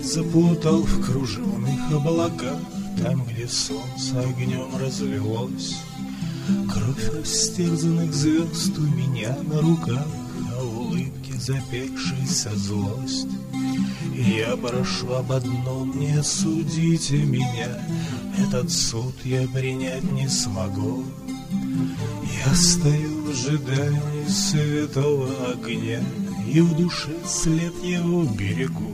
запутал в кружевных облаках, там, где солнце огнем разлилось. Кровь растерзанных звезд у меня на руках, а в улыбке запекшаяся злость. И я прошу об одном: не судите меня, этот суд я принять не смогу. Я стою в ожидании святого огня, и в душе след его берегу.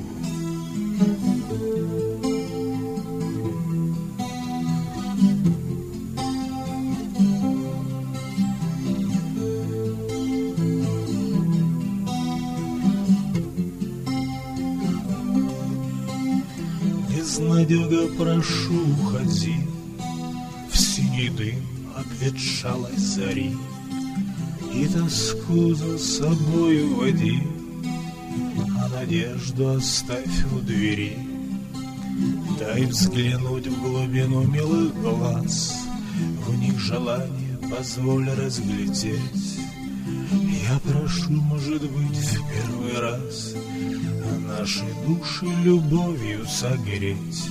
Безнадега, прошу, уходи в синий дым обветшалой зари, и тоску за собой уводи, а надежду оставь у двери. Дай взглянуть в глубину милых глаз, в них желание позволь разглядеть. Я прошу, может быть, в первый раз наши души любовью согреть.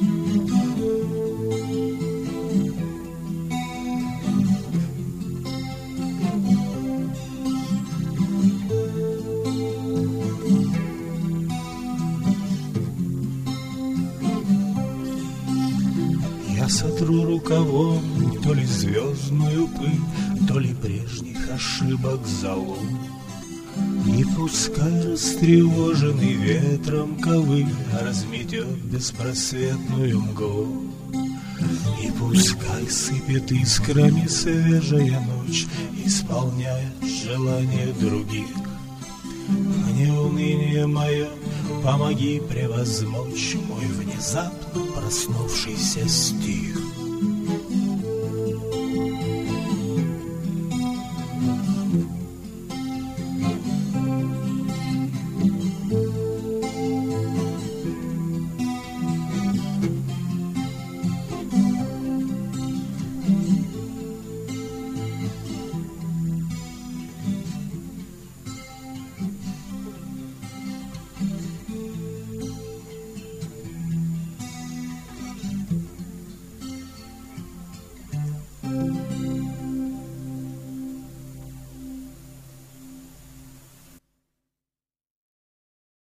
Я сотру рукавом то ли звездную пыль, то ли прежних ошибок золу. И пускай растревоженный ветром ковыль разметет беспросветную мглу. И пускай сыпет искрами свежая ночь, исполняя желания других. Мне уныние мое помоги превозмочь мой внезапно проснувшийся стих.